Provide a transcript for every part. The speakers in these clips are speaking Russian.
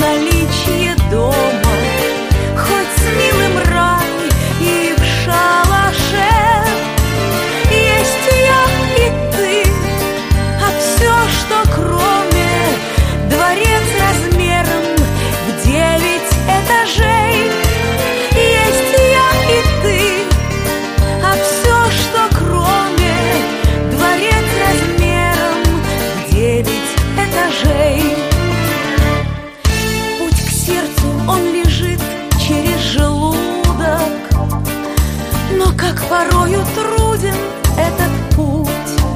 наличие дома, хоть с милым рай и в шалаше. Есть я и ты, а все, что кроме дворец размером в 9 этажей. Есть я и ты, а все, что кроме дворец размером в 9 этажей. Путь к сердцу, он лежит через желудок, но как порою труден этот путь.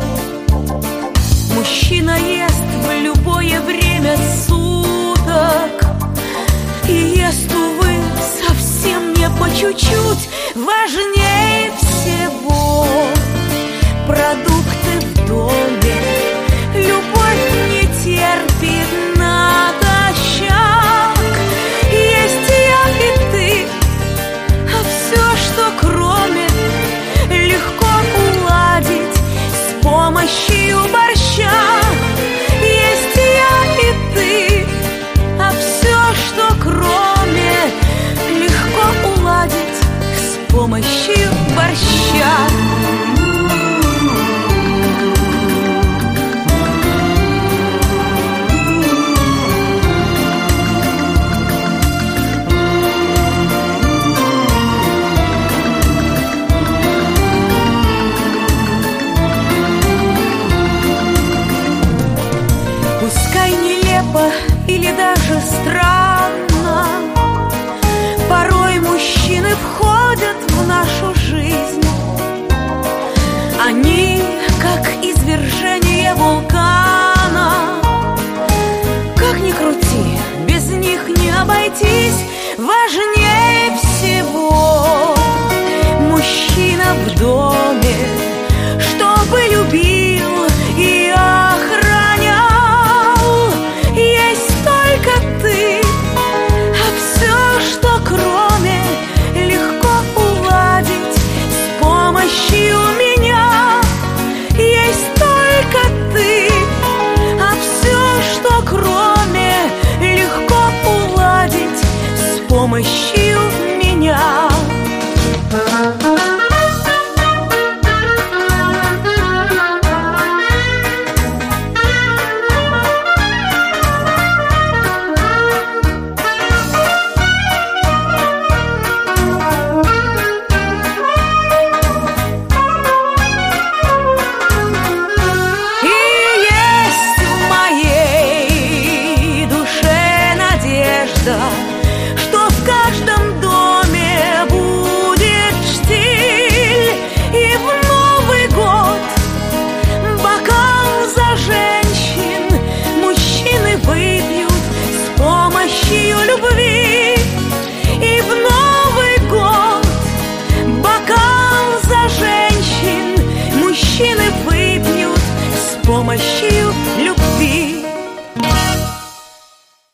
Мужчина ест в любое время суток и ест, увы, совсем не по чуть-чуть. Важнее всего продукты в доме. Любовь не терпит натощак. Есть я и ты, а все, что кроме, легко уладить с помощью борща. Есть я и ты, а все, что кроме, легко уладить с помощью борща. Пускай нелепо или даже странно, порой мужчины входят в нашу жизнь. Они, как извержение вулкана. Как ни крути, без них не обойтись. Важнее всего мужчина в доме, чтобы любил и охранял. Есть только ты, а все, что кроме, легко уладить с помощью меня. Есть только ты, а все, что кроме, легко уладить с помощью меня. Что в каждом доме будет штиль, и в Новый год бокал за женщин мужчины выпьют с помощью любви. И в Новый год бокал за женщин мужчины выпьют с помощью любви.